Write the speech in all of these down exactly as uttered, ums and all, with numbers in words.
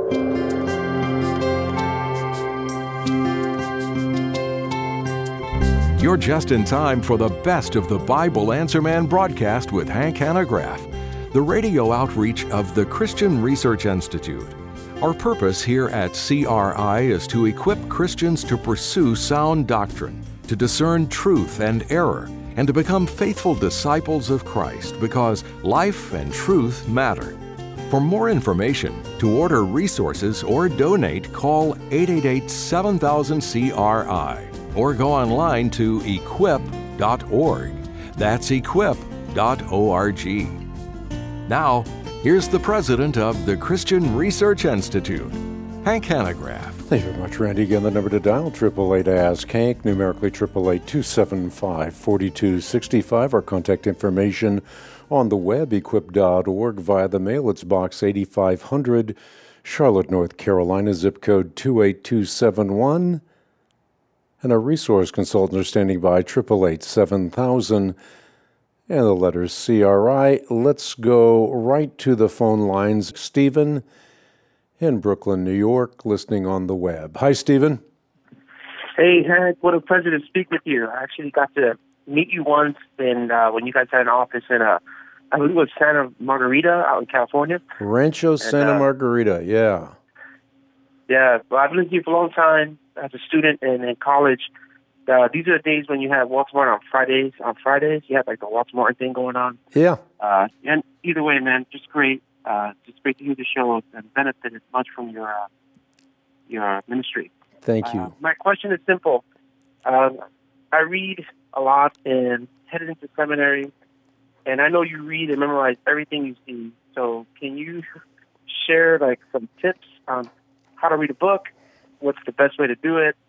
You're just in time for the best of the Bible Answer Man broadcast with Hank Hanegraaff, the radio outreach of the Christian Research Institute. Our purpose here at C R I is to equip Christians to pursue sound doctrine, to discern truth and error, and to become faithful disciples of Christ, because life and truth matter. For more information, to order resources or donate, call eight eight eight, seven thousand, C R I or go online to equip dot org. That's equip dot org. Now, here's the president of the Christian Research Institute, Hank Hanegraaff. Thank you very much, Randy. Again, the number to dial, eight eight eight, ask Hank, numerically eight eight eight, two seven five, four two six five. Our contact information on the web, equip dot org. Via the mail, it's Box eighty-five hundred, Charlotte, North Carolina, zip code two eight two seven one. And our resource consultants are standing by, eight eight eight, seven thousand, and the letters C R I. Let's go right to the phone lines. Stephen in Brooklyn, New York, listening on the web. Hi, Stephen. Hey, Hank, what a pleasure to speak with you. I actually got to meet you once in, uh, when you guys had an office in, uh, I believe it was Santa Margarita out in California. Rancho and, Santa uh, Margarita, yeah. Yeah, well, I've lived here for a long time as a student and in college. Uh, these are the days when you have Walter Martin on Fridays. On Fridays, you have like the Walter Martin thing going on. Yeah. Uh, and either way, man, just great. Uh, just great to hear the show and benefited much from your uh, your ministry. Thank you. Uh, my question is simple. Um, I read a lot and headed into seminary, and I know you read and memorize everything you see. So can you share like some tips on how to read a book? What's the best way to do it?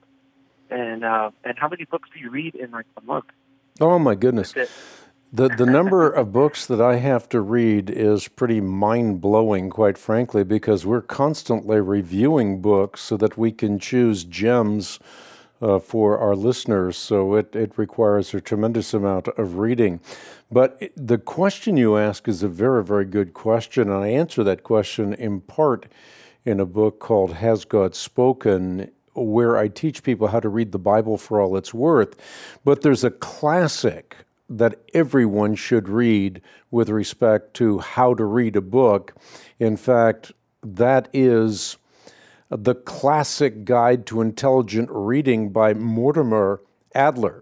And uh, and how many books do you read in like a month? Oh my goodness. The the number of books that I have to read is pretty mind-blowing, quite frankly, because we're constantly reviewing books so that we can choose gems uh, for our listeners. So it, it requires a tremendous amount of reading. But the question you ask is a very, very good question, and I answer that question in part in a book called Has God Spoken?, where I teach people how to read the Bible for all it's worth. But there's a classic that everyone should read with respect to how to read a book. In fact, that is The Classic Guide to Intelligent Reading by Mortimer Adler.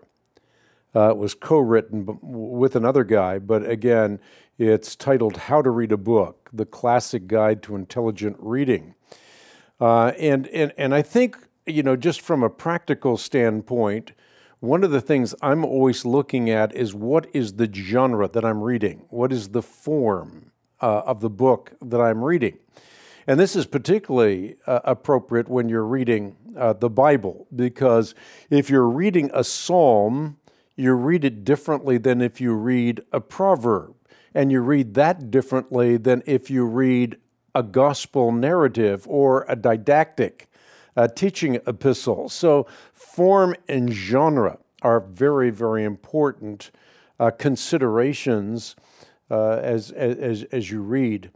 Uh, it was co-written with another guy, but again, it's titled How to Read a Book, The Classic Guide to Intelligent Reading. Uh, and, and, and I think, you know, just from a practical standpoint, one of the things I'm always looking at is what is the genre that I'm reading? What is the form uh, of the book that I'm reading? And this is particularly uh, appropriate when you're reading uh, the Bible, because if you're reading a psalm, you read it differently than if you read a proverb. And you read that differently than if you read a gospel narrative or a didactic uh, teaching epistle. So form and genre are very, very important uh, considerations uh, as, as, as you read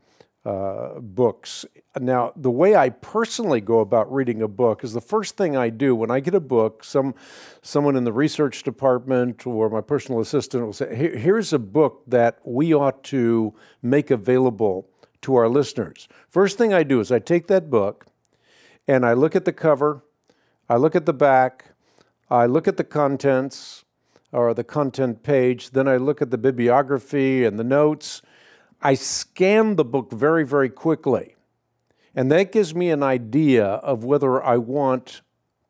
uh, books. Now, the way I personally go about reading a book is the first thing I do when I get a book, some someone in the research department or my personal assistant will say, Here, here's a book that we ought to make available to our listeners. First thing I do is I take that book and I look at the cover, I look at the back, I look at the contents or the content page, then I look at the bibliography and the notes. I scan the book very, very quickly. And that gives me an idea of whether I want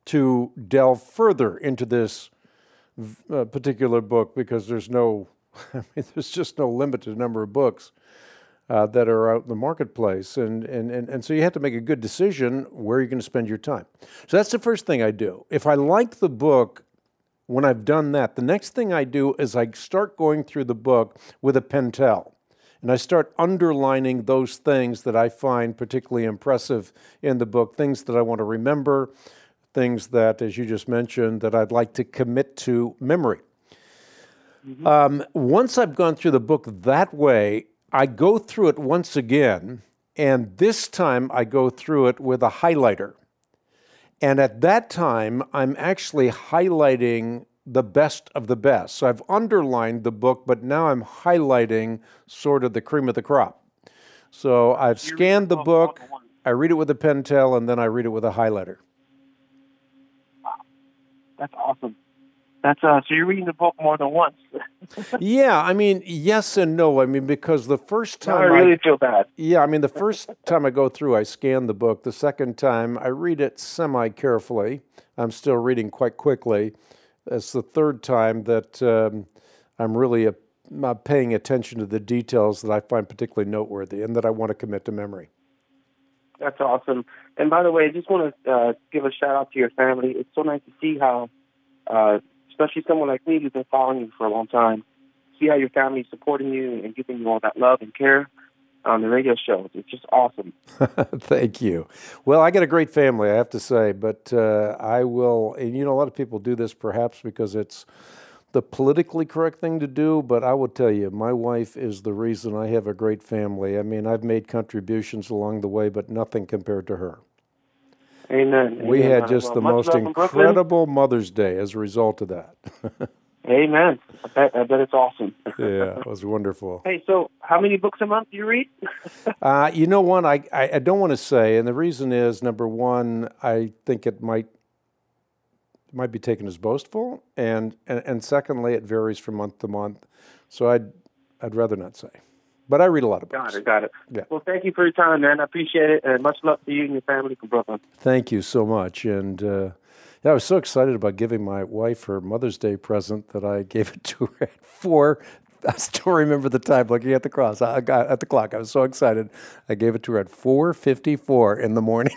to delve further into this uh, particular book, because there's no, I mean, there's just no limited number of books uh, that are out in the marketplace. And, and, and, and so you have to make a good decision where you're going to spend your time. So that's the first thing I do. If I like the book, when I've done that, the next thing I do is I start going through the book with a Pentel. And I start underlining those things that I find particularly impressive in the book, things that I want to remember, things that, as you just mentioned, that I'd like to commit to memory. Mm-hmm. Um, once I've gone through the book that way, I go through it once again And this time I go through it with a highlighter. And at that time, I'm actually highlighting the best of the best. So I've underlined the book, but now I'm highlighting sort of the cream of the crop. So I've You read scanned the the book book, all at once. I read it with a Pentel, and then I read it with a highlighter. That's awesome. That's uh. So you're reading the book more than once. Yeah, I mean, yes and no. I mean, because the first Now time I really feel bad. Yeah, I mean, the first time I go through, I scan the book. The second time, I read it semi-carefully. I'm still reading quite quickly. It's the third time that um, I'm really uh, uh, paying attention to the details that I find particularly noteworthy and that I want to commit to memory. That's awesome. And by the way, I just want to uh, give a shout out to your family. It's so nice to see how, uh, especially someone like me who's been following you for a long time, see how your family's supporting you and giving you all that love and care on the radio shows. It's just awesome. Thank you. Well, I got a great family, I have to say, but uh, I will, and you know, a lot of people do this perhaps because it's the politically correct thing to do, but I will tell you, my wife is the reason I have a great family. I mean, I've made contributions along the way, but nothing compared to her. Amen. We Amen. had just Well, the much most love from Brooklyn. incredible Mother's Day as a result of that. Amen. I bet, I bet it's awesome. Yeah, it was wonderful. Hey, so how many books a month do you read? Uh, you know what, I, I, I don't want to say, and the reason is, number one, I think it might might be taken as boastful, and, and, and secondly, it varies from month to month, so I'd, I'd rather not say. But I read a lot of books. Got it, got it. Yeah. Well, thank you for your time, man. I appreciate it, and much love to you and your family from Brooklyn. Thank you so much, and uh, yeah, I was so excited about giving my wife her Mother's Day present that I gave it to her at four. I still remember the time looking at the cross. I got at the clock. I was so excited. I gave it to her at four fifty-four in the morning.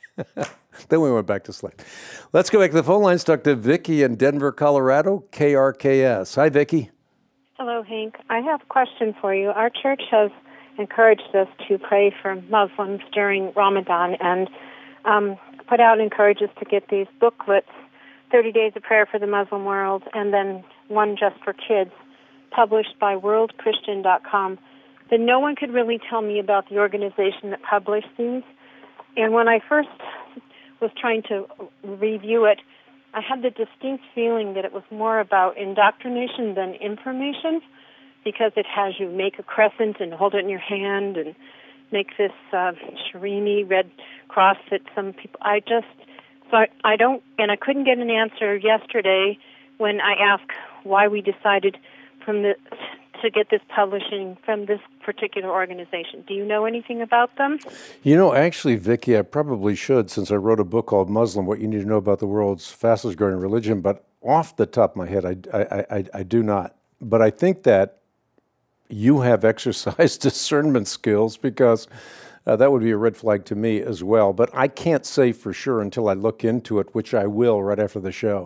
Then we went back to sleep. Let's go back to the phone lines. Talk to Vicki in Denver, Colorado, K R K S. Hi, Vicki. Hello, Hank. I have a question for you. Our church has encouraged us to pray for Muslims during Ramadan and um, put out encourages to get these booklets, thirty days of Prayer for the Muslim World, and then one just for kids, published by world christian dot com. But no one could really tell me about the organization that published these. And when I first was trying to review it, I had the distinct feeling that it was more about indoctrination than information, because it has you make a crescent and hold it in your hand and make this uh, Shirimi red cross that some people, I just, so I, I don't, and I couldn't get an answer yesterday when I asked why we decided from the, to get this publishing from this particular organization. Do you know anything about them? You know, actually, Vicki, I probably should, since I wrote a book called Muslim, What You Need to Know About the World's Fastest Growing Religion, but off the top of my head, I, I, I, I do not. But I think that you have exercised discernment skills, because uh, that would be a red flag to me as well. But I can't say for sure until I look into it, which I will right after the show.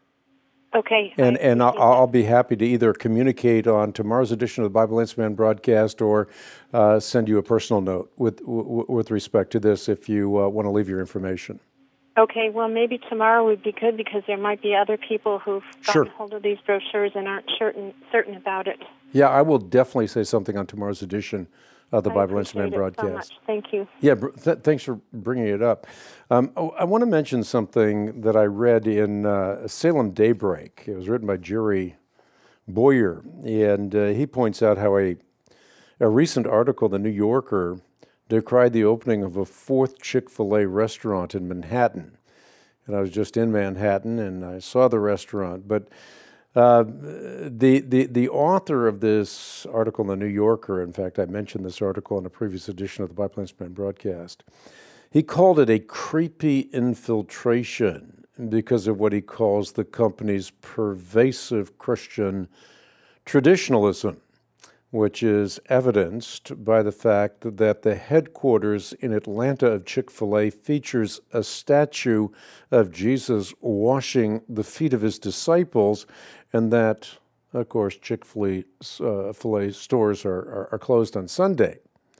Okay. And and I'll, I'll be happy to either communicate on tomorrow's edition of the Bible Answer Man broadcast, or uh, send you a personal note with w- with respect to this if you uh, want to leave your information. Okay, well, maybe tomorrow would be good, because there might be other people who've gotten Sure. hold of these brochures and aren't certain certain about it. Yeah, I will definitely say something on tomorrow's edition of the I Bible Answer Man appreciate it broadcast. so much. Thank you. Yeah, br- th- thanks for bringing it up. Um, oh, I want to mention something that I read in uh, Salem Daybreak. It was written by Jerry Boyer, and uh, he points out how a, a recent article in The New Yorker decried the opening of a fourth Chick-fil-A restaurant in Manhattan. And I was just in Manhattan, and I saw the restaurant, but Uh, the, the the author of this article in The New Yorker, in fact, I mentioned this article in a previous edition of the Bible Answer Man broadcast, he called it a creepy infiltration because of what he calls the company's pervasive Christian traditionalism, which is evidenced by the fact that the headquarters in Atlanta of Chick-fil-A features a statue of Jesus washing the feet of his disciples, and that, of course, Chick-fil-A uh, stores are, are, are closed on Sunday.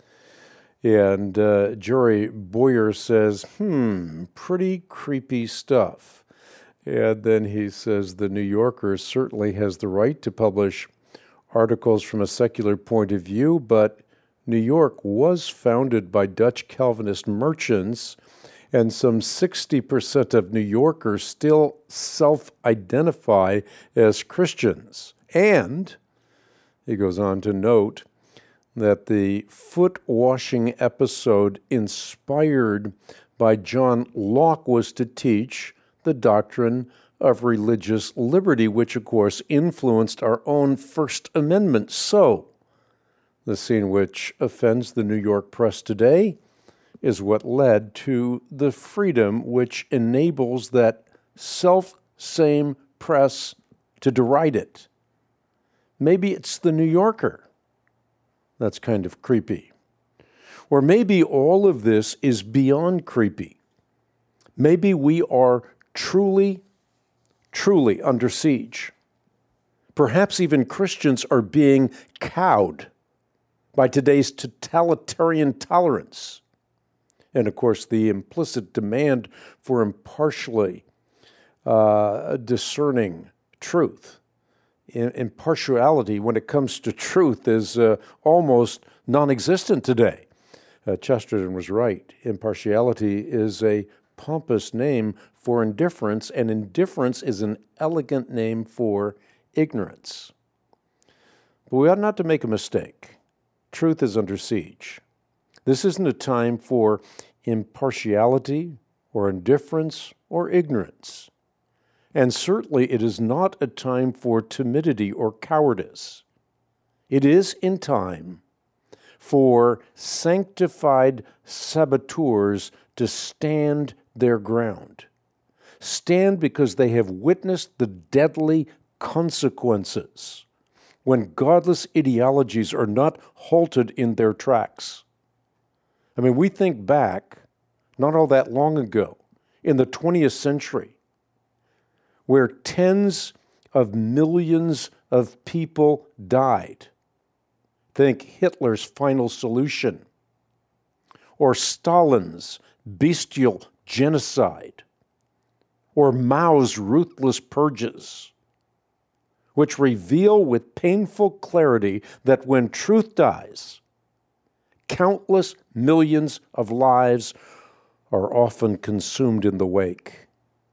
And uh, Jerry Boyer says, hmm, pretty creepy stuff. And then he says the New Yorker certainly has the right to publish articles from a secular point of view, but New York was founded by Dutch Calvinist merchants, and some sixty percent of New Yorkers still self-identify as Christians. And he goes on to note that the foot-washing episode inspired by John Locke was to teach the doctrine of religious liberty, which, of course, influenced our own First Amendment. So, the scene which offends the New York press today is what led to the freedom which enables that self-same press to deride it. Maybe it's the New Yorker. That's kind of creepy. Or maybe all of this is beyond creepy. Maybe we are truly, truly under siege. Perhaps even Christians are being cowed by today's totalitarian tolerance. And of course, the implicit demand for impartially uh, discerning truth. Impartiality, when it comes to truth, is uh, almost non-existent today. Uh, Chesterton was right. Impartiality is a pompous name for indifference, and indifference is an elegant name for ignorance. But we ought not to make a mistake. Truth is under siege. This isn't a time for impartiality or indifference or ignorance. And certainly it is not a time for timidity or cowardice. It is in time for sanctified saboteurs to stand their ground. Stand because they have witnessed the deadly consequences when godless ideologies are not halted in their tracks. I mean, we think back, not all that long ago, in the twentieth century, where tens of millions of people died. Think Hitler's Final Solution, or Stalin's bestial genocide, or Mao's ruthless purges, which reveal with painful clarity that when truth dies, countless millions of lives are often consumed in the wake.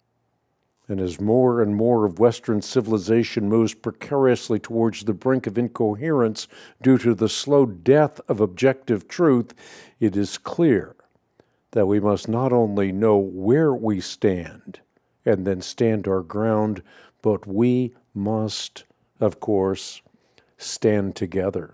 And as more and more of Western civilization moves precariously towards the brink of incoherence due to the slow death of objective truth, it is clear that we must not only know where we stand and then stand our ground, but we must, of course, stand together.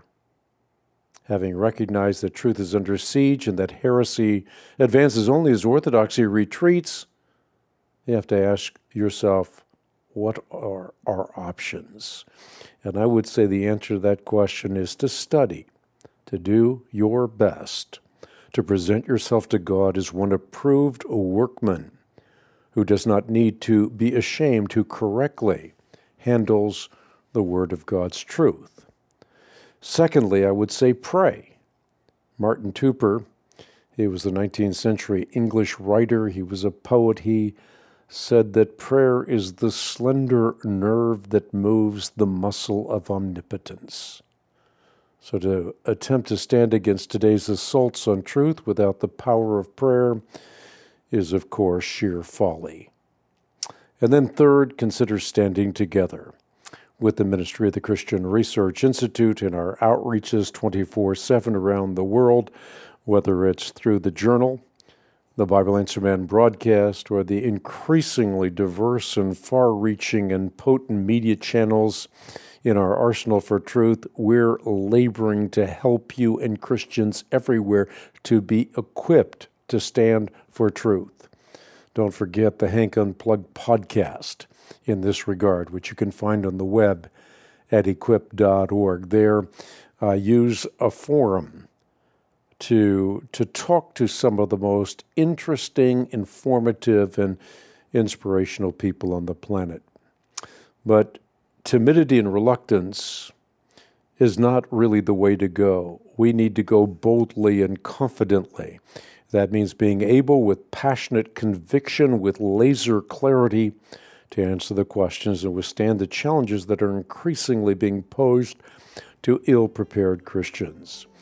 Having recognized that truth is under siege and that heresy advances only as orthodoxy retreats, you have to ask yourself, what are our options? And I would say the answer to that question is to study, to do your best, to present yourself to God as one approved workman who does not need to be ashamed, who correctly handles the Word of God's truth. Secondly, I would say pray. Martin Tupper, he was a nineteenth century English writer. He was a poet. He said that prayer is the slender nerve that moves the muscle of omnipotence. So to attempt to stand against today's assaults on truth without the power of prayer is, of course, sheer folly. And then third, consider standing together with the ministry of the Christian Research Institute in our outreaches twenty-four seven around the world, whether it's through the Journal, the Bible Answer Man broadcast, or the increasingly diverse and far-reaching and potent media channels in our arsenal for truth. We're laboring to help you and Christians everywhere to be equipped to stand for truth. Don't forget the Hank Unplugged podcast in this regard, which you can find on the web at equip dot org. There, uh, use a forum to to talk to some of the most interesting, informative, and inspirational people on the planet. But timidity and reluctance is not really the way to go. We need to go boldly and confidently. That means being able, with passionate conviction, with laser clarity, to answer the questions and withstand the challenges that are increasingly being posed to ill-prepared Christians.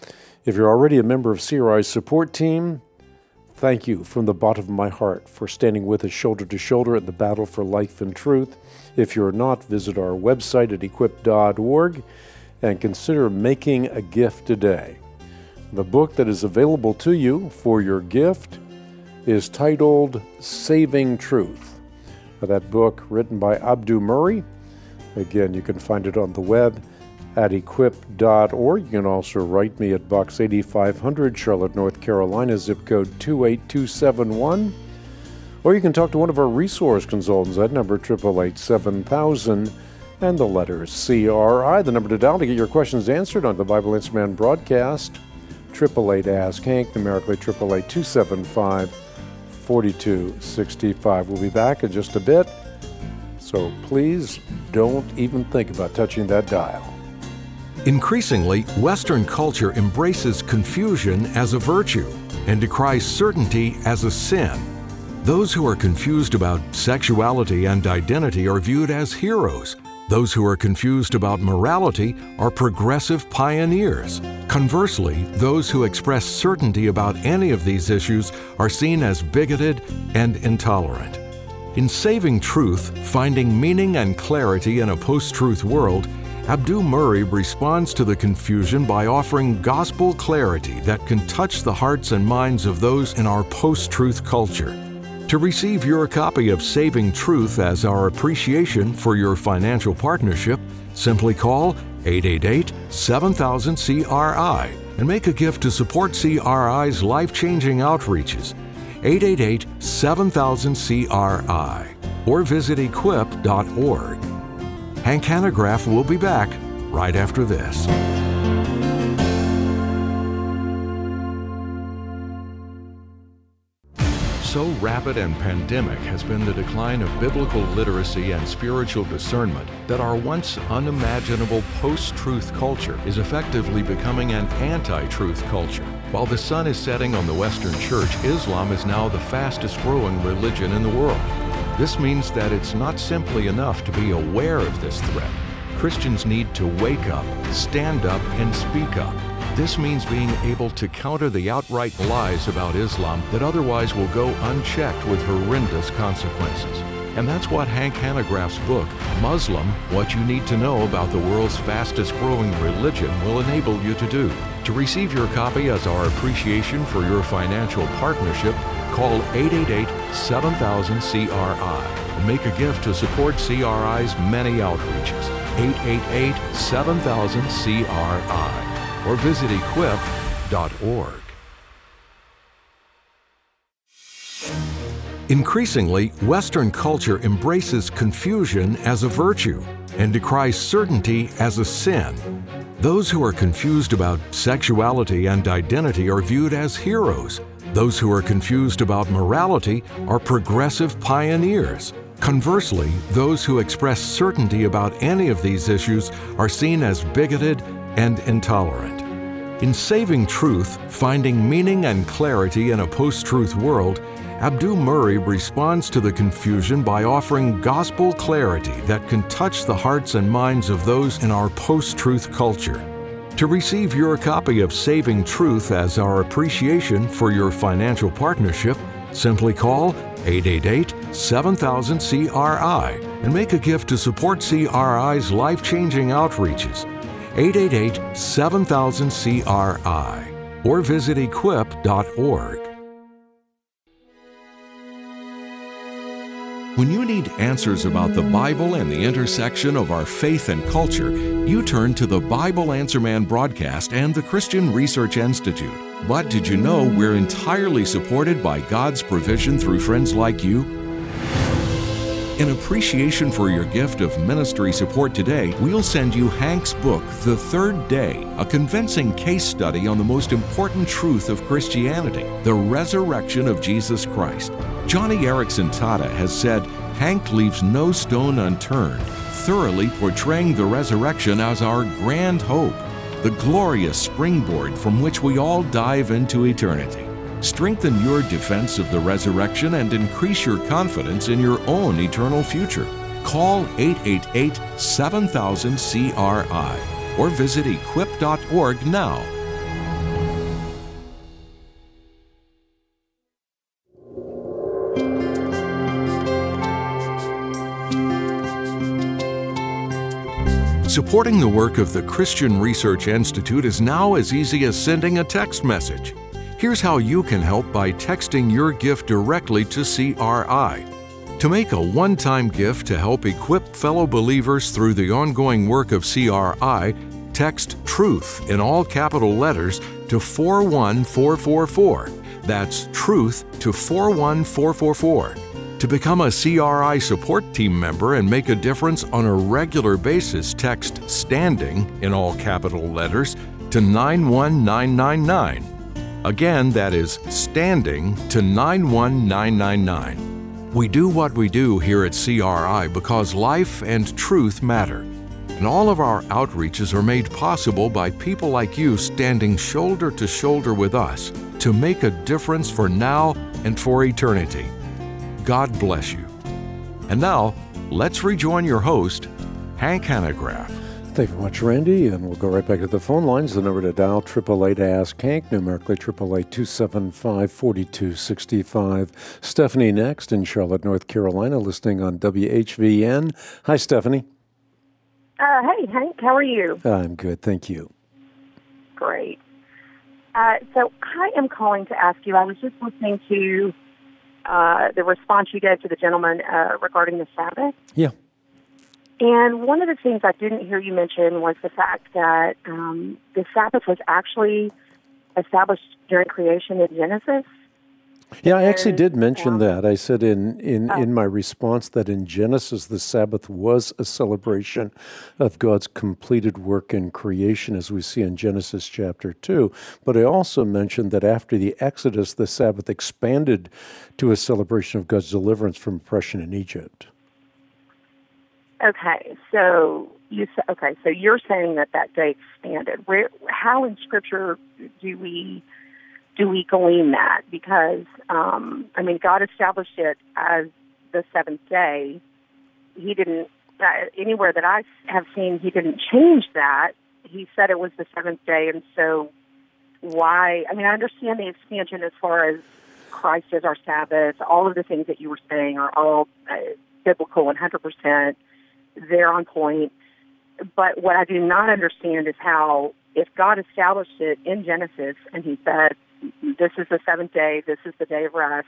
If you're already a member of C R I's support team, thank you from the bottom of my heart for standing with us shoulder to shoulder in the battle for life and truth. If you're not, visit our website at equip dot org and consider making a gift today. The book that is available to you for your gift is titled Saving Truth. Now, that book, written by Abdu Murray. Again, you can find it on the web at equip dot org. You can also write me at Box eighty-five hundred, Charlotte, North Carolina, zip code two eight two seven one. Or you can talk to one of our resource consultants at number eight eight eight, seven thousand and the letters C R I, the number to dial to get your questions answered on the Bible Answer Man broadcast. eight eight eight, ask Hank, numerically eight eight eight, two seven five, four two six five. We'll be back in just a bit, so please don't even think about touching that dial. Increasingly, Western culture embraces confusion as a virtue and decries certainty as a sin. Those who are confused about sexuality and identity are viewed as heroes. Those who are confused about morality are progressive pioneers. Conversely, those who express certainty about any of these issues are seen as bigoted and intolerant. In Saving Truth, Finding Meaning and Clarity in a Post-Truth World, Abdu Murray responds to the confusion by offering gospel clarity that can touch the hearts and minds of those in our post-truth culture. To receive your copy of Saving Truth as our appreciation for your financial partnership, simply call eight eight eight, seven thousand, C R I and make a gift to support C R I's life-changing outreaches. eight eight eight, seven thousand, C R I or visit equip dot org. Hank Hanegraaff will be back right after this. So rapid and pandemic has been the decline of biblical literacy and spiritual discernment that our once unimaginable post-truth culture is effectively becoming an anti-truth culture. While the sun is setting on the Western Church, Islam is now the fastest growing religion in the world. This means that it's not simply enough to be aware of this threat. Christians need to wake up, stand up, and speak up. This means being able to counter the outright lies about Islam that otherwise will go unchecked with horrendous consequences. And that's what Hank Hanegraaff's book, Muslim, What You Need to Know About the World's Fastest Growing Religion, will enable you to do. To receive your copy as our appreciation for your financial partnership, call eight eight eight, seven thousand, C R I and make a gift to support C R I's many outreaches. eight eight eight, seven thousand, C R I or visit equip dot org. Increasingly, Western culture embraces confusion as a virtue and decries certainty as a sin. Those who are confused about sexuality and identity are viewed as heroes. Those who are confused about morality are progressive pioneers. Conversely, those who express certainty about any of these issues are seen as bigoted and intolerant. In Saving Truth, Finding Meaning and Clarity in a Post-Truth World, Abdu Murray responds to the confusion by offering gospel clarity that can touch the hearts and minds of those in our post-truth culture. To receive your copy of Saving Truth as our appreciation for your financial partnership, simply call eight eight eight, seven thousand, C R I and make a gift to support C R I's life-changing outreaches. eight eight eight, seven thousand, C R I or visit equip dot org. When you need answers about the Bible and the intersection of our faith and culture, you turn to the Bible Answer Man broadcast and the Christian Research Institute. But did you know we're entirely supported by God's provision through friends like you? In appreciation for your gift of ministry support today, we'll send you Hank's book, The Third Day, a convincing case study on the most important truth of Christianity, the resurrection of Jesus Christ. Johnny Erickson Tata has said, Hank leaves no stone unturned, thoroughly portraying the resurrection as our grand hope, the glorious springboard from which we all dive into eternity. Strengthen your defense of the resurrection and increase your confidence in your own eternal future. Call eight eight eight, seven thousand, C R I or visit equip dot org now. Supporting the work of the Christian Research Institute is now as easy as sending a text message. Here's how you can help by texting your gift directly to C R I. To make a one-time gift to help equip fellow believers through the ongoing work of C R I, text TRUTH in all capital letters to four one four four four. That's TRUTH to four one four four four. To become a C R I support team member and make a difference on a regular basis, text STANDING in all capital letters to nine one nine nine nine. Again, that is STANDING to nine one nine nine nine. We do what we do here at C R I because life and truth matter. And all of our outreaches are made possible by people like you standing shoulder to shoulder with us to make a difference for now and for eternity. God bless you. And now, let's rejoin your host, Hank Hanegraaff. Thank you very much, Randy, and we'll go right back to the phone lines. The number to dial, eight eight eight Ask Hank, numerically eight eight eight two seven five four two six five. Stephanie next in Charlotte, North Carolina, listening on W H V N. Hi, Stephanie. Uh, hey, Hank, how are you? I'm good, thank you. Great. Uh, so I am calling to ask you, I was just listening to uh, the response you gave to the gentleman uh, regarding the Sabbath. Yeah. And one of the things I didn't hear you mention was the fact that um, the Sabbath was actually established during creation in Genesis. Yeah, I actually did mention um, that. I said in, in, oh. in my response that in Genesis, the Sabbath was a celebration of God's completed work in creation, as we see in Genesis chapter two. But I also mentioned that after the Exodus, the Sabbath expanded to a celebration of God's deliverance from oppression in Egypt. Okay, so you sa- okay, so you're saying that that day expanded. Where, how in Scripture do we do we glean that? Because um, I mean, God established it as the seventh day. He didn't uh, anywhere that I have seen. He didn't change that. He said it was the seventh day, and so why? I mean, I understand the expansion as far as Christ as our Sabbath. All of the things that you were saying are all uh, biblical, one hundred percent. They're on point. But what I do not understand is how, if God established it in Genesis and he said, this is the seventh day, this is the day of rest,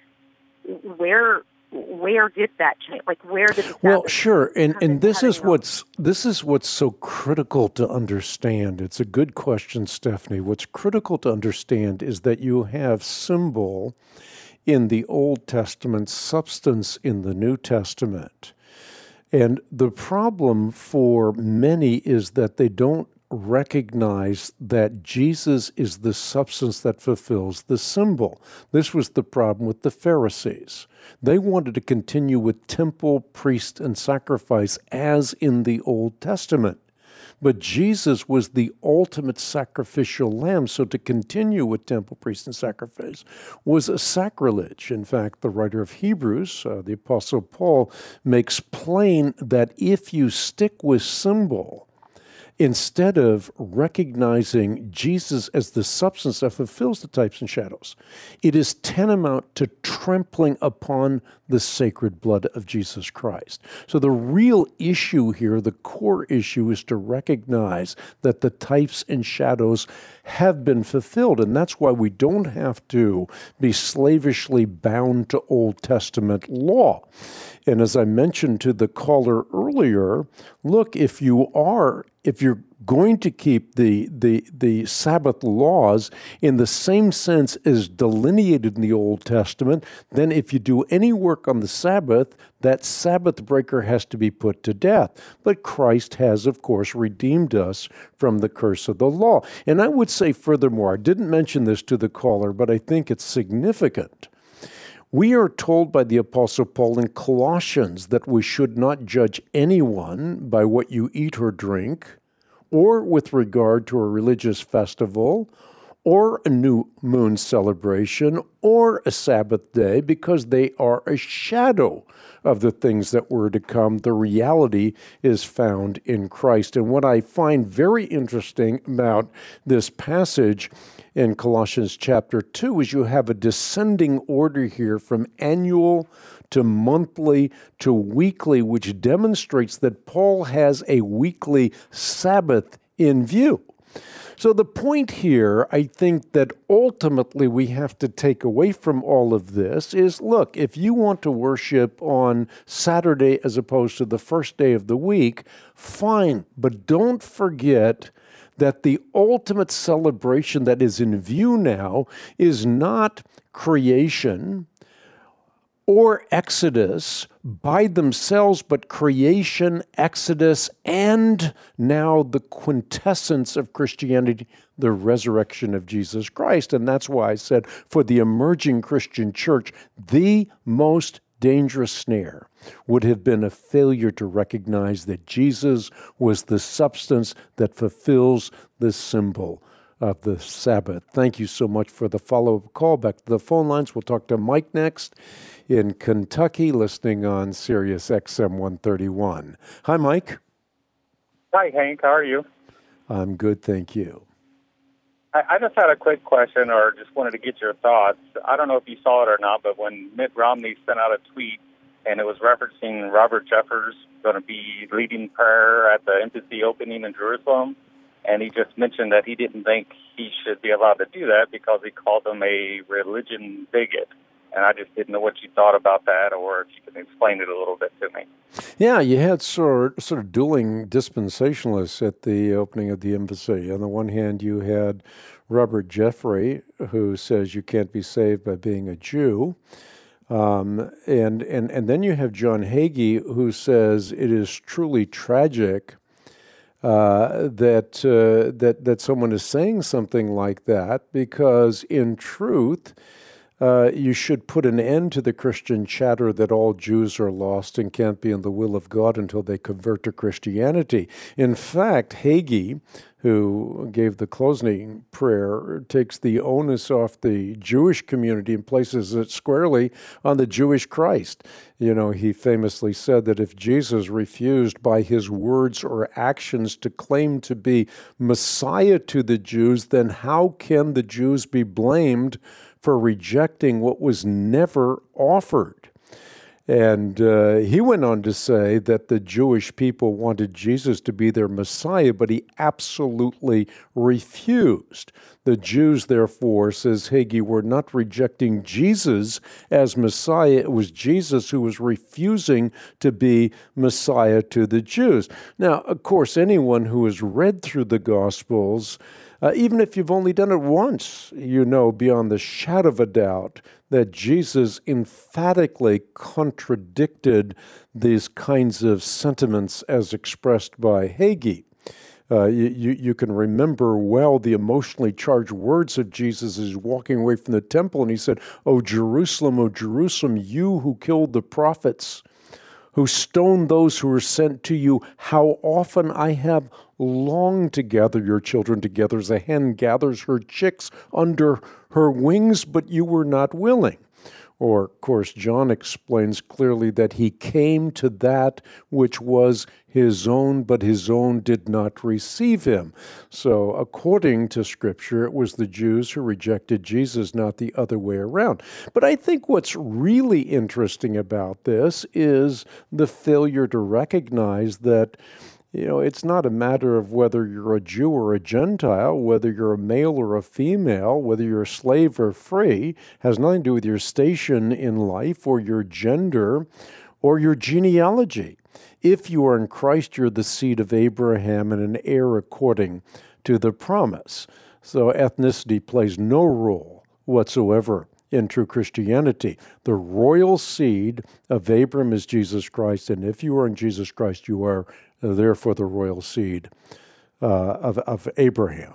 where where did that change? Like, where did the Well, Sabbath sure, and come and into this is having what's this is what's so critical to understand. It's a good question, Stephanie. What's critical to understand is that you have symbol in the Old Testament, substance in the New Testament. And the problem for many is that they don't recognize that Jesus is the substance that fulfills the symbol. This was the problem with the Pharisees. They wanted to continue with temple, priest, and sacrifice as in the Old Testament. But Jesus was the ultimate sacrificial lamb, so to continue with temple, priest, and sacrifice was a sacrilege. In fact, the writer of Hebrews, uh, the Apostle Paul, makes plain that if you stick with symbol, instead of recognizing Jesus as the substance that fulfills the types and shadows, it is tantamount to trampling upon the sacred blood of Jesus Christ. So the real issue here, the core issue, is to recognize that the types and shadows have been fulfilled, and that's why we don't have to be slavishly bound to Old Testament law. And as I mentioned to the caller earlier, look, if you are, if you're going to keep the, the, the Sabbath laws in the same sense as delineated in the Old Testament, then if you do any work on the Sabbath, that Sabbath breaker has to be put to death. But Christ has, of course, redeemed us from the curse of the law. And I would say furthermore, I didn't mention this to the caller, but I think it's significant. We are told by the Apostle Paul in Colossians that we should not judge anyone by what you eat or drink, or with regard to a religious festival, or a new moon celebration, or a Sabbath day, because they are a shadow of the things that were to come. The reality is found in Christ. And what I find very interesting about this passage in Colossians chapter two is you have a descending order here from annual to monthly to weekly, which demonstrates that Paul has a weekly Sabbath in view. So the point here, I think, that ultimately we have to take away from all of this is, look, if you want to worship on Saturday as opposed to the first day of the week, fine, but don't forget that the ultimate celebration that is in view now is not creation or Exodus by themselves, but creation, Exodus, and now the quintessence of Christianity, the resurrection of Jesus Christ. And that's why I said, for the emerging Christian church, the most dangerous snare would have been a failure to recognize that Jesus was the substance that fulfills the symbol of the Sabbath. Thank you so much for the follow-up call. Back to the phone lines. We'll talk to Mike next in Kentucky, listening on Sirius X M one thirty-one. Hi, Mike. Hi, Hank. How are you? I'm good, thank you. I, I just had a quick question, or just wanted to get your thoughts. I don't know if you saw it or not, but when Mitt Romney sent out a tweet, and it was referencing Robert Jeffers going to be leading prayer at the embassy opening in Jerusalem, and he just mentioned that he didn't think he should be allowed to do that because he called him a religion bigot. And I just didn't know what you thought about that, or if you can explain it a little bit to me. Yeah, you had sort, sort of dueling dispensationalists at the opening of the embassy. On the one hand, you had Robert Jeffrey, who says you can't be saved by being a Jew. Um, and, and, and then you have John Hagee, who says it is truly tragic Uh, that uh, that that someone is saying something like that, because in truth, uh, you should put an end to the Christian chatter that all Jews are lost and can't be in the will of God until they convert to Christianity. In fact, Hagee, who gave the closing prayer, takes the onus off the Jewish community and places it squarely on the Jewish Christ. You know, he famously said that if Jesus refused by his words or actions to claim to be Messiah to the Jews, then how can the Jews be blamed for rejecting what was never offered? And uh, he went on to say that the Jewish people wanted Jesus to be their Messiah, but he absolutely refused. The Jews, therefore, says Hagee, were not rejecting Jesus as Messiah. It was Jesus who was refusing to be Messiah to the Jews. Now, of course, anyone who has read through the Gospels, Uh, even if you've only done it once, you know beyond the shadow of a doubt that Jesus emphatically contradicted these kinds of sentiments as expressed by Hagee. Uh, you, you, you can remember well the emotionally charged words of Jesus as he's walking away from the temple, and he said, "O Jerusalem, O Jerusalem, you who killed the prophets, who stoned those who were sent to you, how often I have longed to gather your children together as a hen gathers her chicks under her wings, but you were not willing." Or, of course, John explains clearly that he came to that which was his own, but his own did not receive him. So, according to Scripture, it was the Jews who rejected Jesus, not the other way around. But I think what's really interesting about this is the failure to recognize that, you know, it's not a matter of whether you're a Jew or a Gentile, whether you're a male or a female, whether you're a slave or free. It has nothing to do with your station in life or your gender or your genealogy. If you are in Christ, you're the seed of Abraham and an heir according to the promise. So ethnicity plays no role whatsoever in true Christianity. The royal seed of Abraham is Jesus Christ, and if you are in Jesus Christ, you are uh, therefore the royal seed uh, of, of Abraham.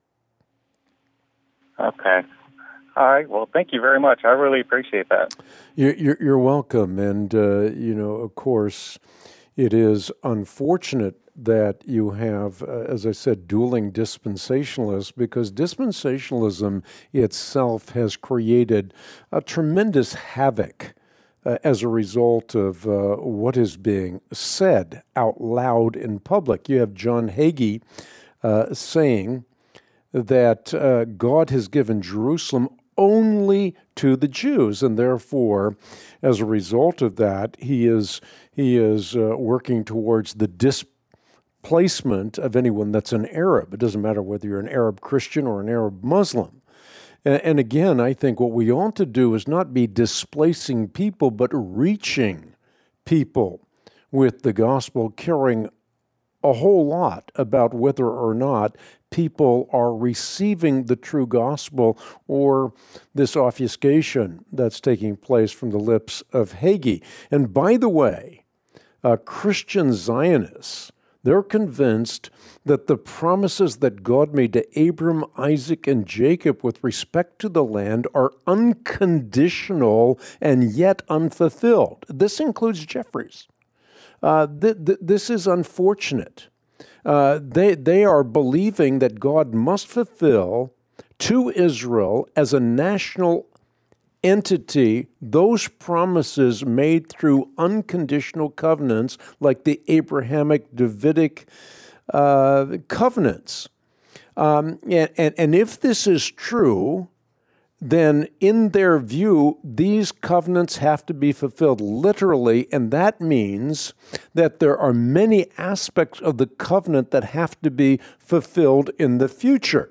Okay. All right. Well, thank you very much. I really appreciate that. You're, you're, you're welcome. And, uh, you know, of course, it is unfortunate that you have, uh, as I said, dueling dispensationalists, because dispensationalism itself has created a tremendous havoc uh, as a result of uh, what is being said out loud in public. You have John Hagee uh, saying that uh, God has given Jerusalem only to the Jews, and therefore, as a result of that, he is he is uh, working towards the displacement of anyone that's an Arab. It doesn't matter whether you're an Arab Christian or an Arab Muslim. And, and again, I think what we ought to do is not be displacing people, but reaching people with the gospel, caring a whole lot about whether or not people are receiving the true gospel or this obfuscation that's taking place from the lips of Hagee. And by the way, uh, Christian Zionists, they're convinced that the promises that God made to Abram, Isaac, and Jacob with respect to the land are unconditional and yet unfulfilled. This includes Jeffries. Uh, th- th- this is unfortunate. Uh, they they are believing that God must fulfill to Israel as a national entity those promises made through unconditional covenants like the Abrahamic, Davidic uh, covenants. Um, and, and, and if this is true, then in their view, these covenants have to be fulfilled literally, and that means that there are many aspects of the covenant that have to be fulfilled in the future.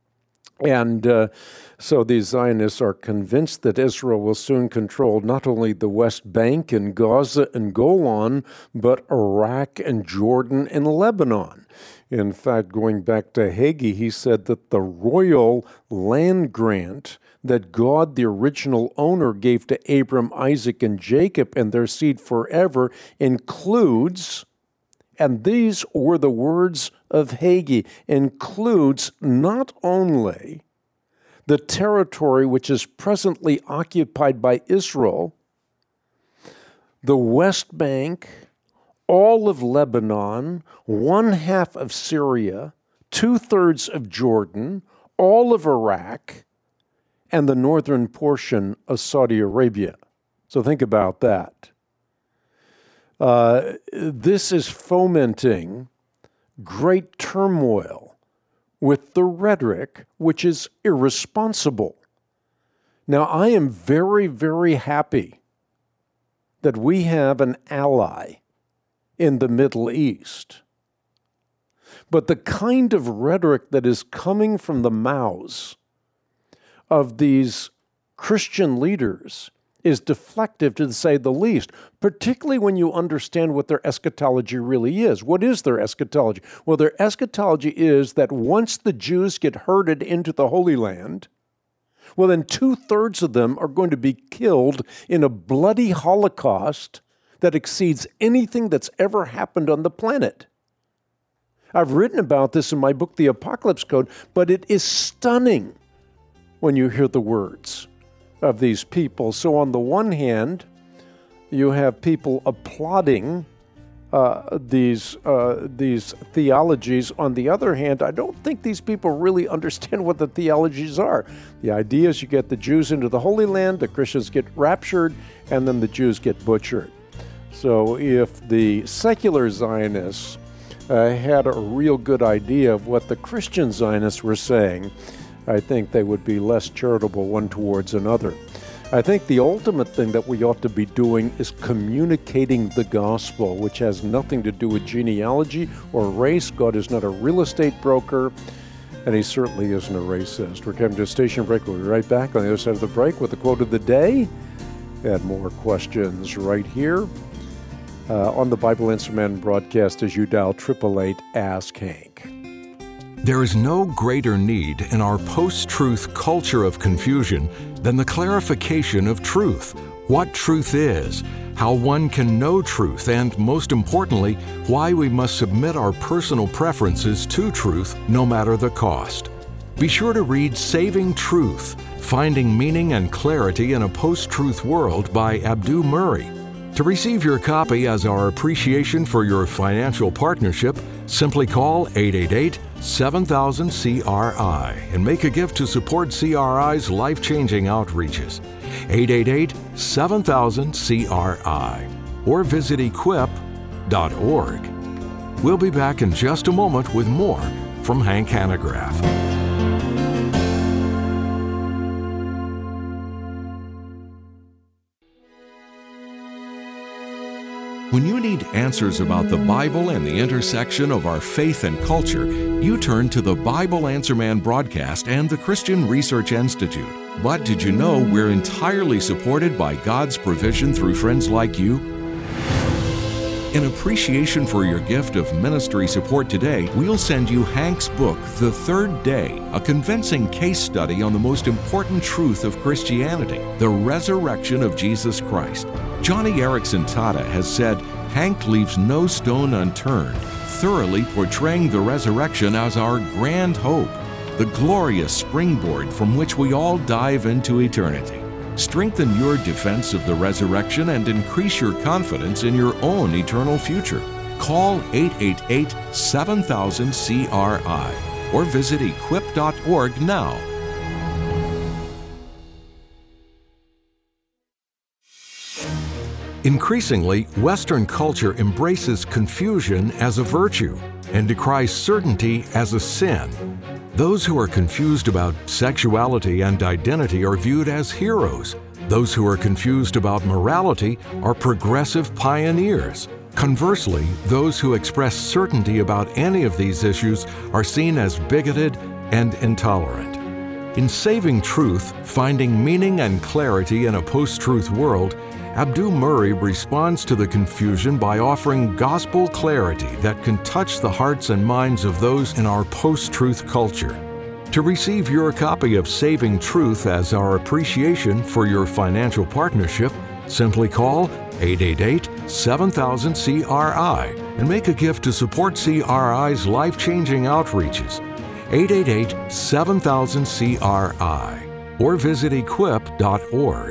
And uh, so these Zionists are convinced that Israel will soon control not only the West Bank and Gaza and Golan, but Iraq and Jordan and Lebanon. In fact, going back to Hagee, he said that the royal land grant that God, the original owner, gave to Abram, Isaac, and Jacob and their seed forever includes, and these were the words of Hagee, includes not only the territory which is presently occupied by Israel, the West Bank, all of Lebanon, one half of Syria, two-thirds of Jordan, all of Iraq, and the northern portion of Saudi Arabia. So think about that. Uh, this is fomenting great turmoil with the rhetoric, which is irresponsible. Now, I am very, very happy that we have an ally in the Middle East. But the kind of rhetoric that is coming from the mouths of these Christian leaders is deflective, to say the least, particularly when you understand what their eschatology really is. What is their eschatology? Well, their eschatology is that once the Jews get herded into the Holy Land, well, then two-thirds of them are going to be killed in a bloody holocaust that exceeds anything that's ever happened on the planet. I've written about this in my book, The Apocalypse Code, but it is stunning when you hear the words of these people. So on the one hand, you have people applauding uh, these uh, these theologies. On the other hand, I don't think these people really understand what the theologies are. The idea is you get the Jews into the Holy Land, the Christians get raptured, and then the Jews get butchered. So if the secular Zionists uh, had a real good idea of what the Christian Zionists were saying, I think they would be less charitable one towards another. I think the ultimate thing that we ought to be doing is communicating the gospel, which has nothing to do with genealogy or race. God is not a real estate broker, and he certainly isn't a racist. We're coming to a station break. We'll be right back on the other side of the break with the quote of the day and more questions right here uh, on the Bible Answer Man broadcast as you dial eight eight eight, ask Hank. There is no greater need in our post-truth culture of confusion than the clarification of truth, what truth is, how one can know truth, and most importantly, why we must submit our personal preferences to truth no matter the cost. Be sure to read Saving Truth, Finding Meaning and Clarity in a Post-Truth World by Abdu Murray. To receive your copy as our appreciation for your financial partnership, simply call eight eight eight, seven thousand, C R I and make a gift to support C R I's life-changing outreaches. eight eight eight, seven thousand, C R I or visit equip dot org. We'll be back in just a moment with more from Hank Hanegraaff. When you need answers about the Bible and the intersection of our faith and culture, you turn to the Bible Answer Man broadcast and the Christian Research Institute. But did you know we're entirely supported by God's provision through friends like you? In appreciation for your gift of ministry support today, we'll send you Hank's book, The Third Day, a convincing case study on the most important truth of Christianity, the resurrection of Jesus Christ. Johnny Erickson Tata has said, Hank leaves no stone unturned, thoroughly portraying the resurrection as our grand hope, the glorious springboard from which we all dive into eternity. Strengthen your defense of the resurrection and increase your confidence in your own eternal future. Call eight eight eight, seven thousand, C R I or visit equip dot org now. Increasingly, Western culture embraces confusion as a virtue and decries certainty as a sin. Those who are confused about sexuality and identity are viewed as heroes. Those who are confused about morality are progressive pioneers. Conversely, those who express certainty about any of these issues are seen as bigoted and intolerant. In Saving Truth, Finding Meaning and Clarity in a Post-Truth World, Abdu Murray responds to the confusion by offering gospel clarity that can touch the hearts and minds of those in our post-truth culture. To receive your copy of Saving Truth as our appreciation for your financial partnership, simply call eight eight eight, seven thousand, C R I and make a gift to support C R I's life-changing outreaches. eight eight eight, seven thousand, C R I or visit equip dot org.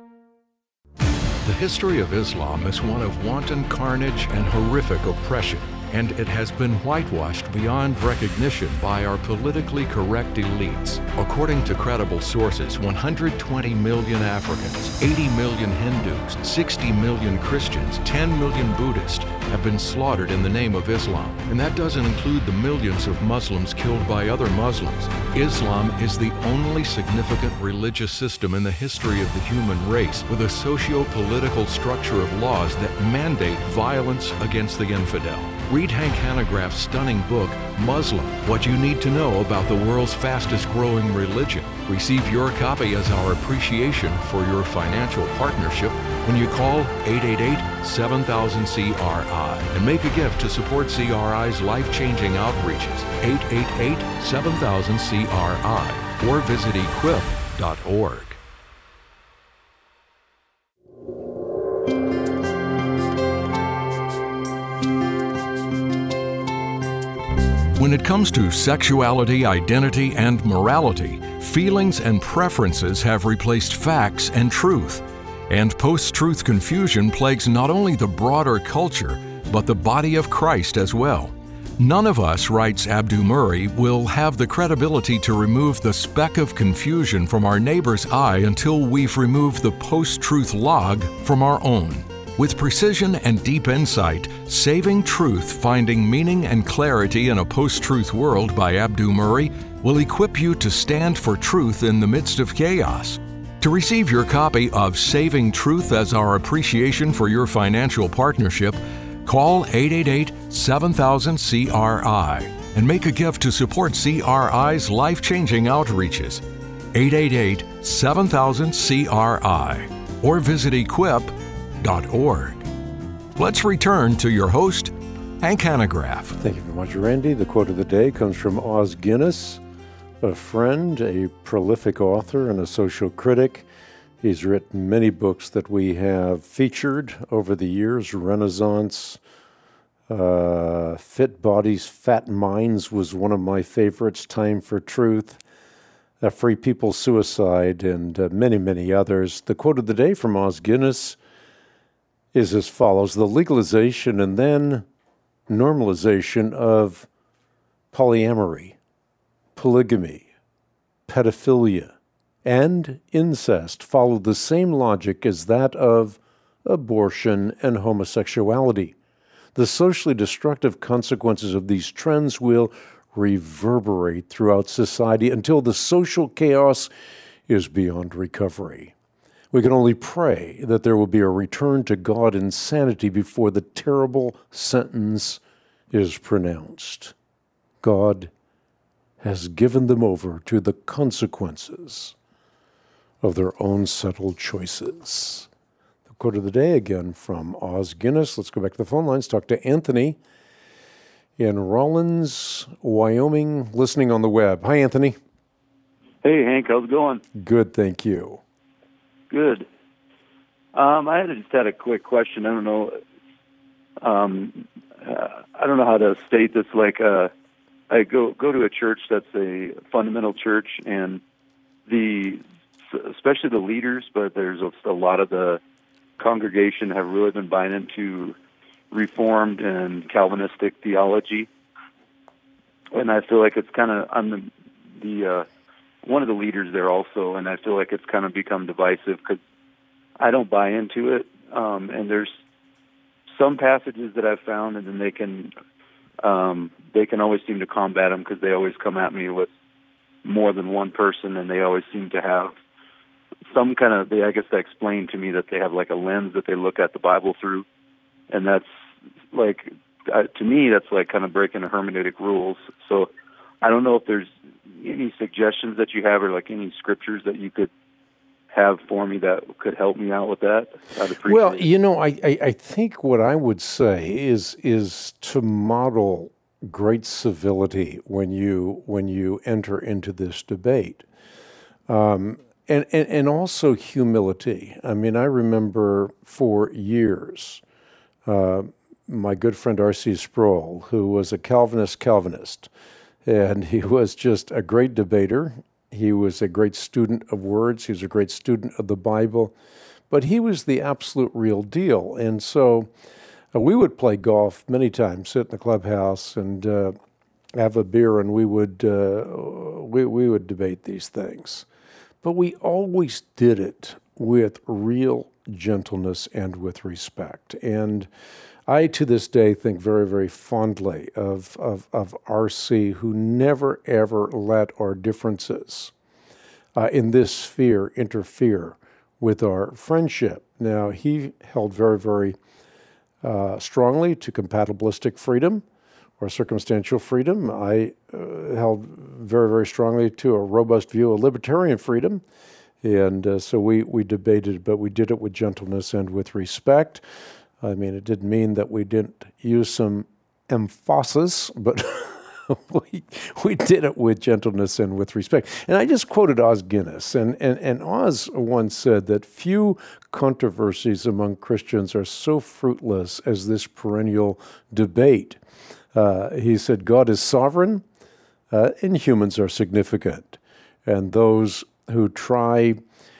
The history of Islam is one of wanton carnage and horrific oppression, and it has been whitewashed beyond recognition by our politically correct elites. According to credible sources, one hundred twenty million Africans, eighty million Hindus, sixty million Christians, ten million Buddhists have been slaughtered in the name of Islam. And that doesn't include the millions of Muslims killed by other Muslims. Islam is the only significant religious system in the history of the human race with a socio-political structure of laws that mandate violence against the infidel. Read Hank Hanegraaff's stunning book, Muslim, What You Need to Know About the World's Fastest Growing Religion. Receive your copy as our appreciation for your financial partnership when you call eight eight eight, seven thousand, C R I and make a gift to support C R I's life-changing outreaches. eight eight eight, seven thousand, C R I or visit equip dot org. When it comes to sexuality, identity, and morality, feelings and preferences have replaced facts and truth. And post-truth confusion plagues not only the broader culture, but the body of Christ as well. None of us, writes Abdu Murray, will have the credibility to remove the speck of confusion from our neighbor's eye until we've removed the post-truth log from our own. With precision and deep insight, Saving Truth, Finding Meaning and Clarity in a Post-Truth World by Abdu Murray will equip you to stand for truth in the midst of chaos. To receive your copy of Saving Truth as our appreciation for your financial partnership, call eight eight eight, seven thousand, C R I and make a gift to support C R I's life-changing outreaches. eight eight eight, seven thousand, C R I or visit equip dot org. Let's return to your host, Hank Hanegraaff. Thank you very much, Randy. The quote of the day comes from Os Guinness, a friend, a prolific author, and a social critic. He's written many books that we have featured over the years. Renaissance, uh, Fit Bodies, Fat Minds was one of my favorites. Time for Truth, uh, Free People Suicide, and uh, many, many others. The quote of the day from Os Guinness is as follows: the legalization and then normalization of polyamory, polygamy, pedophilia, and incest follow the same logic as that of abortion and homosexuality. The socially destructive consequences of these trends will reverberate throughout society until the social chaos is beyond recovery. We can only pray that there will be a return to God and sanity before the terrible sentence is pronounced. God has given them over to the consequences of their own subtle choices. The quote of the day again from Os Guinness. Let's go back to the phone lines, talk to Anthony in Rawlins, Wyoming, listening on the web. Hi, Anthony. Hey, Hank, how's it going? Good, thank you. Good. Um, I had just had a quick question. I don't know. Um, uh, I don't know how to state this. Like, uh, I go go to a church that's a fundamental church, and the especially the leaders, but there's a, a lot of the congregation have really been buying into Reformed and Calvinistic theology, and I feel like it's kind of I'm the the uh, one of the leaders there also, and I feel like it's kind of become divisive because I don't buy into it. Um, and there's some passages that I've found, and then they can um, they can always seem to combat them because they always come at me with more than one person, and they always seem to have some kind of, they, I guess they explain to me that they have like a lens that they look at the Bible through, and that's like, uh, to me, that's like kind of breaking the hermeneutic rules. So I don't know if there's any suggestions that you have or like any scriptures that you could have for me that could help me out with that. I'd appreciate Well, it. you know, I, I, I think what I would say is is to model great civility when you when you enter into this debate. Um, And, and and also humility. I mean, I remember for years, uh, my good friend R C Sproul, who was a Calvinist Calvinist, and he was just a great debater. He was a great student of words. He was a great student of the Bible, but he was the absolute real deal. And so uh, we would play golf many times, sit in the clubhouse and uh, have a beer, and we would uh, we we would debate these things. But we always did it with real gentleness and with respect. And I, to this day, think very, very fondly of, of, of R C, who never, ever let our differences uh, in this sphere interfere with our friendship. Now, he held very, very uh, strongly to compatibilistic freedom or circumstantial freedom. I uh, held very, very strongly to a robust view of libertarian freedom. And uh, so we, we debated, but we did it with gentleness and with respect. I mean, it didn't mean that we didn't use some emphasis, but we, we did it with gentleness and with respect. And I just quoted Os Guinness, and, and, and Os once said that few controversies among Christians are so fruitless as this perennial debate. Uh, he said, God is sovereign, uh, and humans are significant. And those who try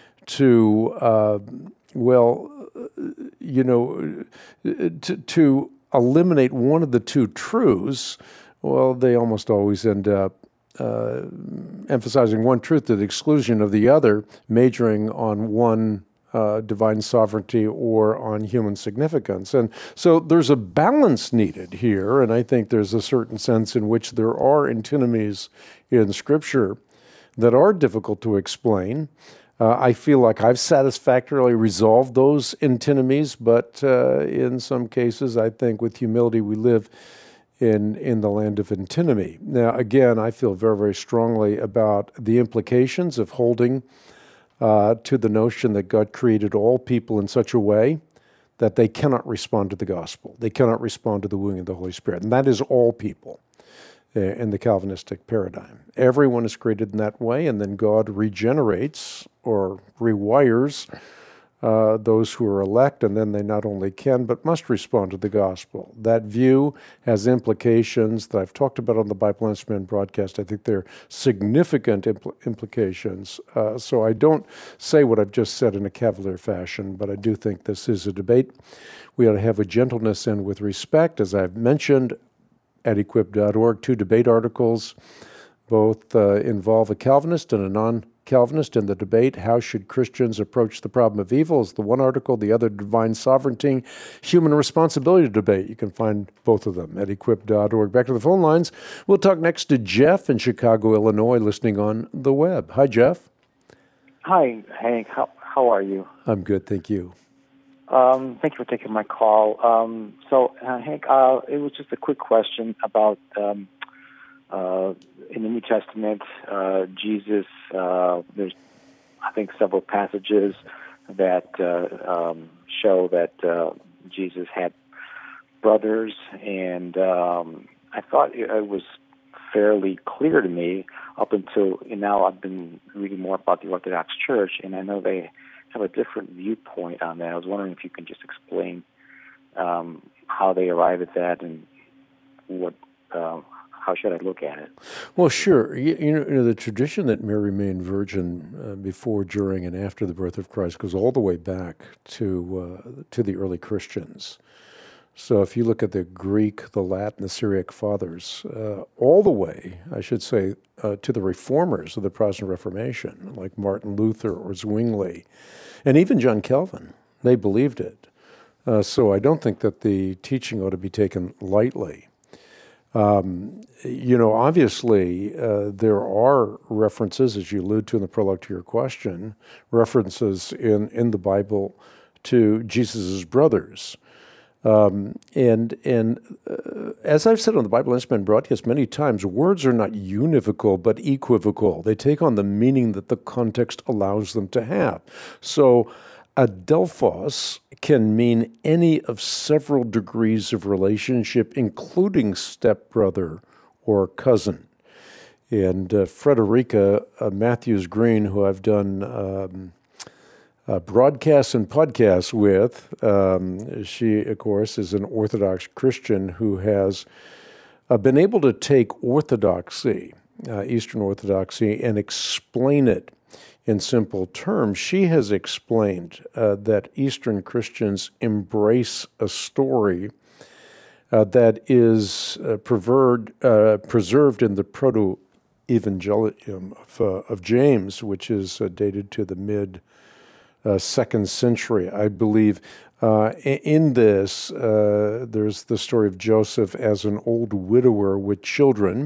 to, uh, well, you know, to, to eliminate one of the two truths, well, they almost always end up uh, emphasizing one truth to the exclusion of the other, majoring on one Uh, divine sovereignty or on human significance. And so there's a balance needed here, and I think there's a certain sense in which there are antinomies in Scripture that are difficult to explain. Uh, I feel like I've satisfactorily resolved those antinomies, but uh, in some cases, I think with humility we live in, in the land of antinomy. Now, again, I feel very, very strongly about the implications of holding Uh, to the notion that God created all people in such a way that they cannot respond to the gospel. They cannot respond to the wooing of the Holy Spirit. And that is all people uh, in the Calvinistic paradigm. Everyone is created in that way, and then God regenerates or rewires uh, those who are elect, and then they not only can but must respond to the gospel. That view has implications that I've talked about on the Bible Answer Man broadcast. I think they're significant impl- implications. Uh, so I don't say what I've just said in a cavalier fashion, but I do think this is a debate. We ought to have with gentleness and with respect. As I've mentioned, at equip dot org, two debate articles, both uh, involve a Calvinist and a non-Calvinist in the debate. How should Christians approach the problem of evil is the one article. The other, divine sovereignty, human responsibility debate. You can find both of them at equip dot org. Back to the phone lines. We'll talk next to Jeff in Chicago, Illinois, listening on the web. Hi, Jeff. Hi, Hank. How, how are you? I'm good, thank you. Um, thank you for taking my call. Um, so, uh, Hank, uh, it was just a quick question about um, uh, in the New Testament, uh, Jesus. Uh, there's, I think, several passages that uh, um, show that uh, Jesus had brothers, and um, I thought it, it was fairly clear to me up until and now. I've been reading more about the Orthodox Church, and I know they have a different viewpoint on that. I was wondering if you can just explain um, how they arrive at that and what, uh, how should I look at it? Well, sure. You, you, know, you know, the tradition that Mary remained virgin uh, before, during, and after the birth of Christ goes all the way back to uh, to the early Christians. So if you look at the Greek, the Latin, the Syriac fathers, uh, all the way, I should say, uh, to the reformers of the Protestant Reformation, like Martin Luther or Zwingli, and even John Calvin, they believed it. Uh, so I don't think that the teaching ought to be taken lightly. Um, you know, obviously, uh, there are references, as you allude to in the prologue to your question, references in, in the Bible to Jesus' brothers. Um, and and uh, as I've said on the Bible Answer Man broadcast many times, words are not univocal but equivocal. They take on the meaning that the context allows them to have. So adelphos can mean any of several degrees of relationship, including stepbrother or cousin. And uh, Frederica uh, Matthews Green, who I've done um, Uh, broadcasts and podcasts with. Um, she, of course, is an Orthodox Christian who has uh, been able to take orthodoxy, uh, Eastern Orthodoxy, and explain it in simple terms. She has explained uh, that Eastern Christians embrace a story uh, that is uh, preserved, uh, preserved in the Proto-Evangelium of, uh, of James, which is uh, dated to the mid Uh, second century, I believe. Uh, in this, uh, there's the story of Joseph as an old widower with children,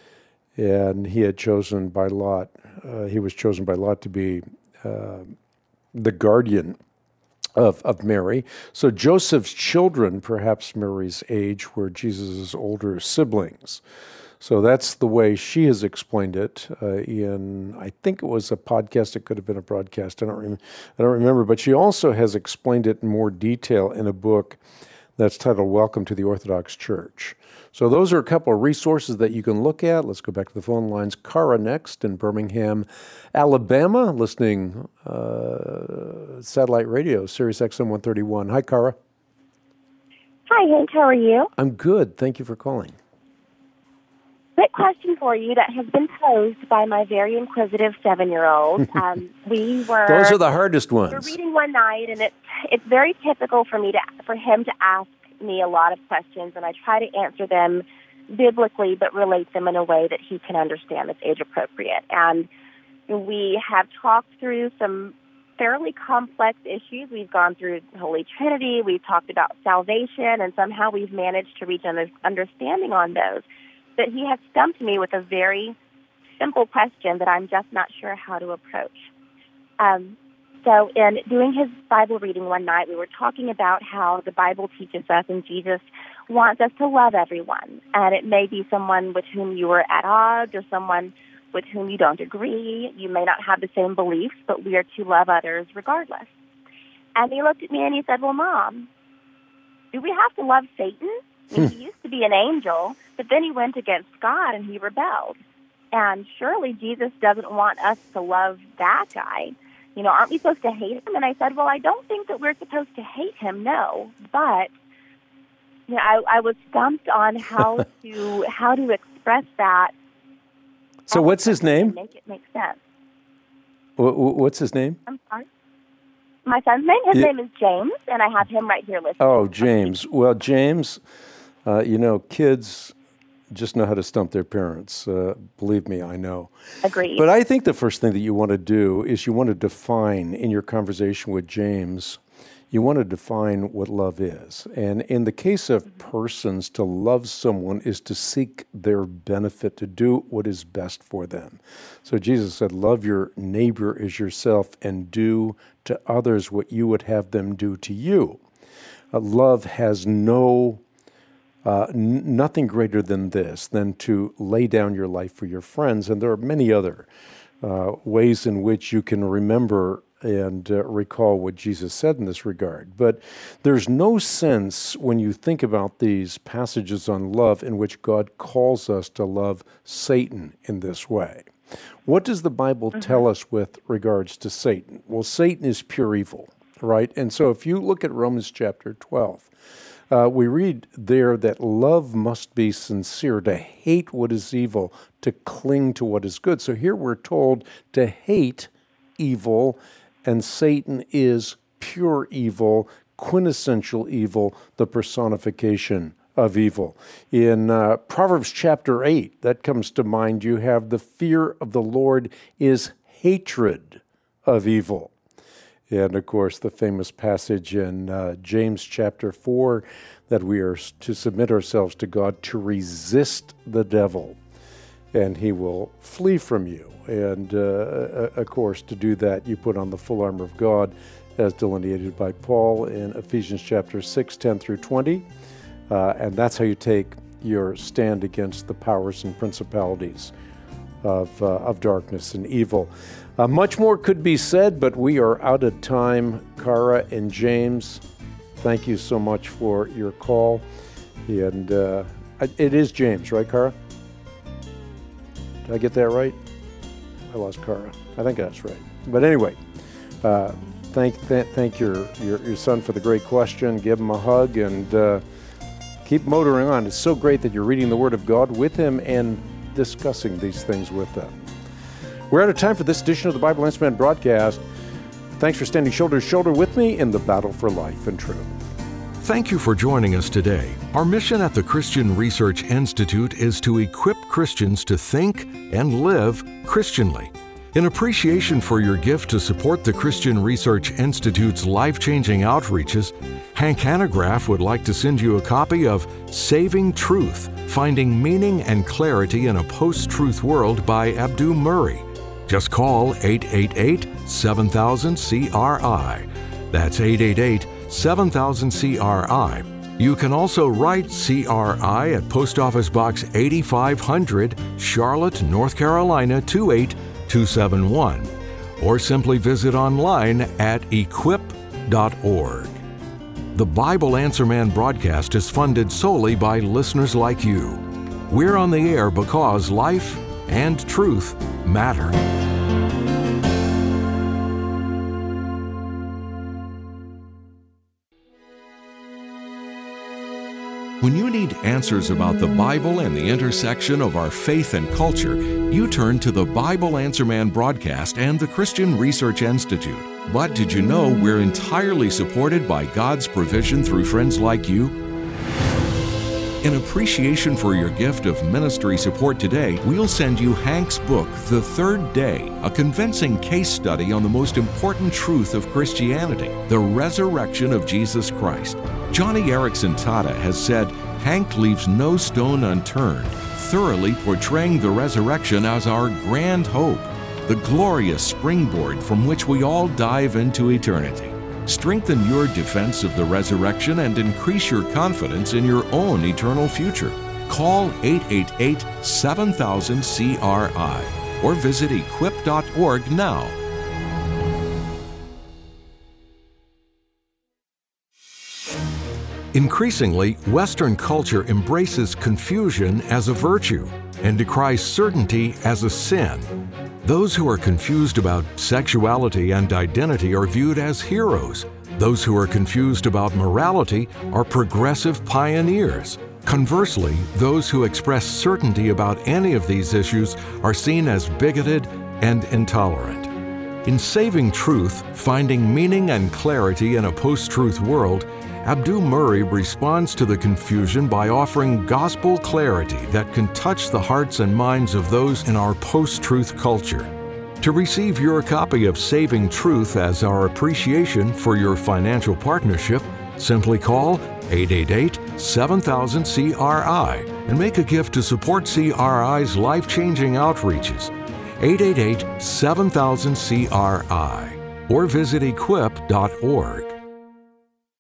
and he had chosen by lot, uh, he was chosen by lot to be uh, the guardian of, of Mary. So Joseph's children, perhaps Mary's age, were Jesus' older siblings. So that's the way she has explained it uh, in, I think it was a podcast, it could have been a broadcast, I don't, rem- I don't remember, but she also has explained it in more detail in a book that's titled Welcome to the Orthodox Church. So those are a couple of resources that you can look at. Let's go back to the phone lines. Cara next in Birmingham, Alabama, listening uh, satellite radio, Sirius X M one thirty-one. Hi, Cara. Hi, Hank. How are you? I'm good. Thank you for calling. Quick question for you that has been posed by my very inquisitive seven-year-old. Um, we were those are the hardest ones. We were reading one night, and it's it's very typical for me to for him to ask me a lot of questions, and I try to answer them biblically, but relate them in a way that he can understand that's age appropriate. And we have talked through some fairly complex issues. We've gone through Holy Trinity. We've talked about salvation, and somehow we've managed to reach an understanding on those. But he has stumped me with a very simple question that I'm just not sure how to approach. Um, so in doing his Bible reading one night, we were talking about how the Bible teaches us and Jesus wants us to love everyone. And it may be someone with whom you are at odds or someone with whom you don't agree. You may not have the same beliefs, but we are to love others regardless. And he looked at me and he said, well, Mom, do we have to love Satan? I mean, he used to be an angel, but then he went against God and he rebelled. And surely Jesus doesn't want us to love that guy. you know, aren't we supposed to hate him? And I said, well, I don't think that we're supposed to hate him, no. But, you know, I, I was stumped on how to how to express that. So what's his name? Make it make sense. What's his name? I'm sorry. My son's name? His yeah. name is James, and I have him right here listening. Oh, James. Well, James, uh, you know, kids just know how to stump their parents. Uh, believe me, I know. Agreed. But I think the first thing that you want to do is you want to define in your conversation with James, you want to define what love is. And in the case of persons, to love someone is to seek their benefit, to do what is best for them. So Jesus said, love your neighbor as yourself and do to others what you would have them do to you. Uh, love has no Uh, n- nothing greater than this, than to lay down your life for your friends. And there are many other uh, ways in which you can remember and uh, recall what Jesus said in this regard. But there's no sense when you think about these passages on love in which God calls us to love Satan in this way. What does the Bible mm-hmm. tell us with regards to Satan? Well, Satan is pure evil, right? And so if you look at Romans chapter twelve, Uh, we read there that love must be sincere, to hate what is evil, to cling to what is good. So here we're told to hate evil, and Satan is pure evil, quintessential evil, the personification of evil. In uh, Proverbs chapter eight, that comes to mind, you have the fear of the Lord is hatred of evil. And, of course, the famous passage in uh, James chapter four that we are to submit ourselves to God, to resist the devil, and he will flee from you. And, uh, of course, to do that, you put on the full armor of God, as delineated by Paul in Ephesians chapter six, ten through twenty. Uh, and that's how you take your stand against the powers and principalities of, uh, of darkness and evil. Uh, much more could be said, but we are out of time. Cara and James, thank you so much for your call. And uh, it is James, right, Cara? Did I get that right? I lost Cara. I think that's right. But anyway, uh, thank th- thank your, your your son for the great question. Give him a hug and uh, keep motoring on. It's so great that you're reading the Word of God with him and discussing these things with them. We're out of time for this edition of the Bible Answer Man broadcast. Thanks for standing shoulder to shoulder with me in the battle for life and truth. Thank you for joining us today. Our mission at the Christian Research Institute is to equip Christians to think and live Christianly. In appreciation for your gift to support the Christian Research Institute's life-changing outreaches, Hank Hanegraaff would like to send you a copy of Saving Truth, Finding Meaning and Clarity in a Post-Truth World by Abdu Murray. Just call eight eight eight, seven thousand, C R I. That's eight eight eight, seven thousand, C R I. You can also write C R I at Post Office Box eighty-five hundred, Charlotte, North Carolina two eight two seven one, or simply visit online at equip dot org. The Bible Answer Man broadcast is funded solely by listeners like you. We're on the air because life and truth matter. When you need answers about the Bible and the intersection of our faith and culture, you turn to the Bible Answer Man broadcast and the Christian Research Institute. But did you know we're entirely supported by God's provision through friends like you? In appreciation for your gift of ministry support today, we'll send you Hank's book, The Third Day, a convincing case study on the most important truth of Christianity, the resurrection of Jesus Christ. Johnny Erickson Tata has said, Hank leaves no stone unturned, thoroughly portraying the resurrection as our grand hope, the glorious springboard from which we all dive into eternity. Strengthen your defense of the resurrection and increase your confidence in your own eternal future. Call eight eight eight, seven thousand, C R I or visit equip dot org now. Increasingly, Western culture embraces confusion as a virtue and decries certainty as a sin. Those who are confused about sexuality and identity are viewed as heroes. Those who are confused about morality are progressive pioneers. Conversely, those who express certainty about any of these issues are seen as bigoted and intolerant. In Saving Truth, Finding Meaning and Clarity in a Post-Truth World, Abdu Murray responds to the confusion by offering gospel clarity that can touch the hearts and minds of those in our post-truth culture. To receive your copy of Saving Truth as our appreciation for your financial partnership, simply call eight eight eight, seven thousand, C R I and make a gift to support C R I's life-changing outreaches. eight eight eight, seven thousand, C R I or visit equip dot org.